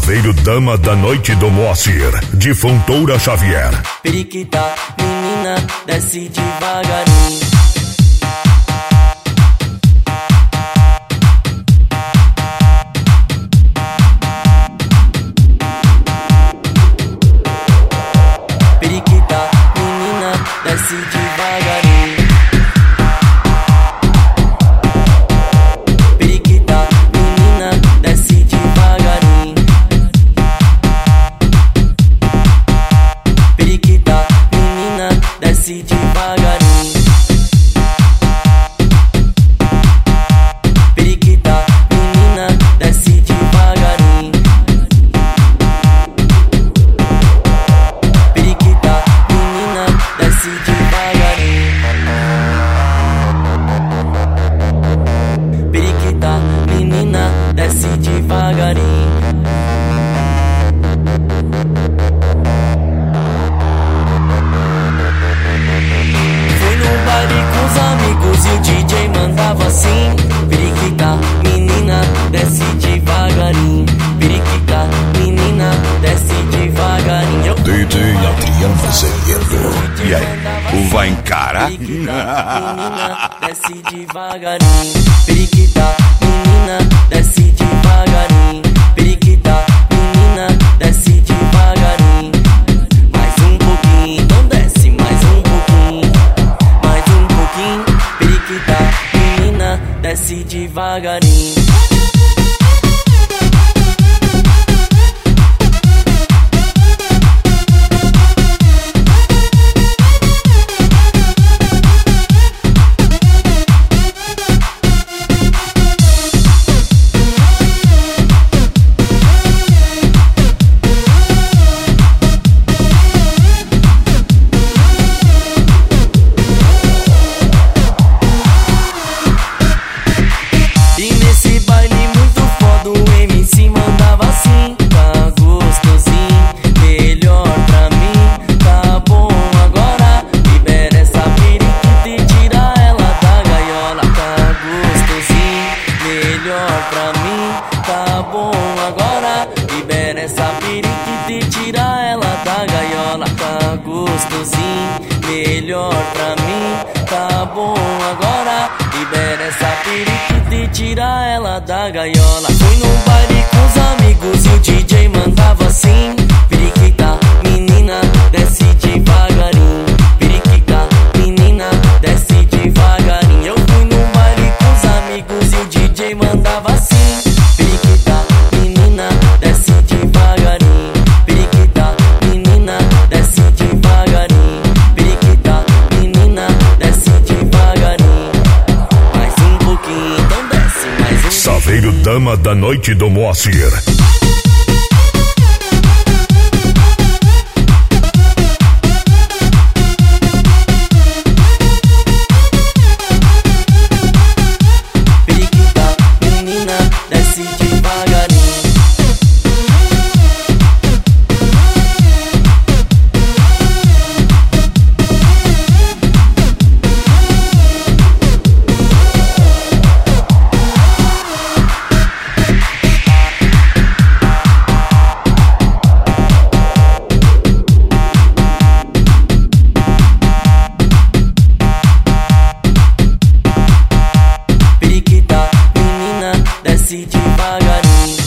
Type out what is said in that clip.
Saveiro Dama da Noite do Moacir, de Fontoura Xavier. Periquita, menina, desce devagarinho. Periquita, menina, desce devagarinho. Periquita, menina, desce devagarinho. Periquita, menina, desce devagarinho. Periquita, menina, desce devagarinho. Periquita, menina, desce devagarinho. Periquita, menina, desce devagarinho. Fui no baile com os amigos e o DJ mandava assim: periquita, menina, desce devagarinho. Periquita, menina, desce devagarinho. DJ Adriano Azevedo. E aí, o vai encarar? Periquita, menina, desce devagarinho. Periquita, menina, desce devagarinho. Periquita, menina, desce devagarinho. Mais um pouquinho, então desce mais um pouquinho. Mais um pouquinho. Periquita, menina, desce devagarinho. E nesse baile muito foda o MC mandava assim: tá gostosinho, melhor pra mim, tá bom agora. Libera essa periquita e tira ela da gaiola. Tá gostosinho, melhor pra mim, tá bom agora. Libera essa periquita e tira ela da gaiola. Tá gostosinho, melhor pra mim, tá bom agora. Libera essa periquita e tira ela da gaiola. Fui no baile com os amigos e o DJ mandava assim: periquita, menina, desce devagarinho. Periquita, menina, desce devagarinho. Eu fui no baile com os amigos e o DJ mandava assim: periquita, menina, desce devagarinho. Periquita, menina, desce devagarinho. Periquita, menina, desce devagarinho. Mais um pouquinho, então desce mais um. Saveiro Dama da Noite do Moacir. Periquita, menina, desce devagarinho. Periquita, menina, desce devagarinho.